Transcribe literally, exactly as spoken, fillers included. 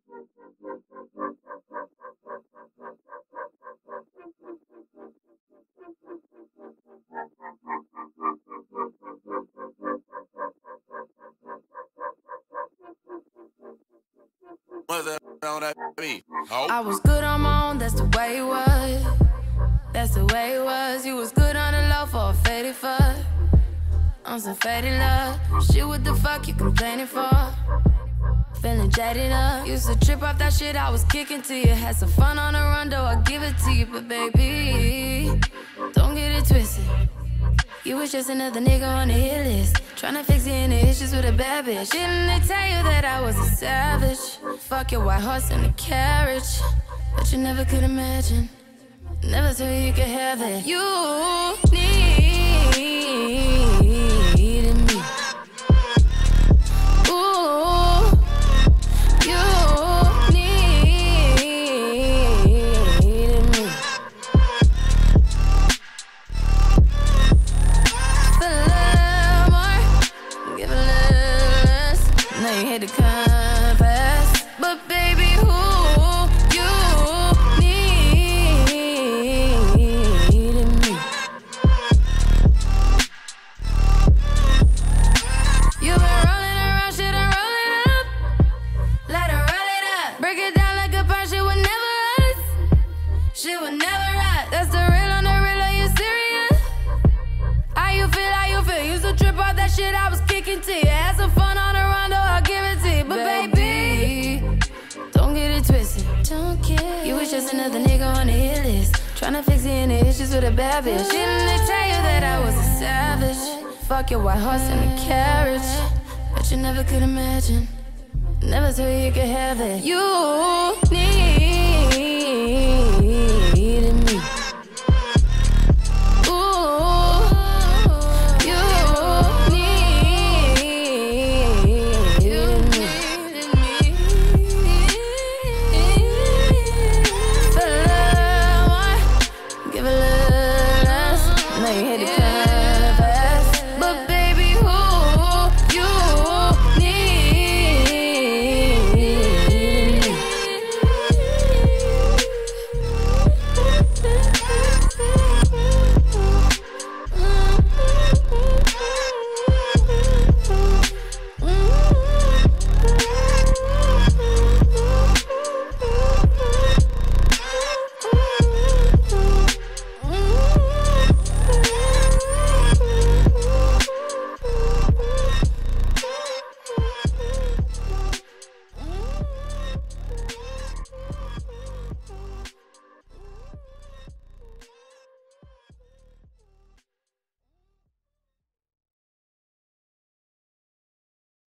I was good on my own, that's the way it was. That's the way it was. You was good on the low for a faded fuck. On some faded love. Shit, what the fuck you complaining for? Feeling jaded up. Used to trip off that shit I was kicking to you. Had some fun on the run, though I give it to you. But baby, don't get it twisted. You was just another nigga on the hit list. Tryna fix any issues with a bad bitch. Didn't they tell you that I was a savage? Fuck your white horse and a carriage. But you never could imagine. Never thought you could have it. You needed me. Ooh, you needed me. Feel a little more, give a little less. Now you hit the compass, but baby, who you needed me? You been rolling around, shit, and roll it up. Let her roll it up. Break it down like a punch, shit would never rust. Shit would never rust. That's the real on the real, are you serious? How you feel, how you feel? Used to trip off that shit I was kicking to you. Had some fun on the run, though I'll give it to you. But baby, don't get it twisted. Don't get You was just another nigga on the hit list. Tryna fix any issues with a bad bitch. Didn't they tell you that I was a savage? Fuck your white horse and a carriage. But you never could imagine. Never thought you could have it. You need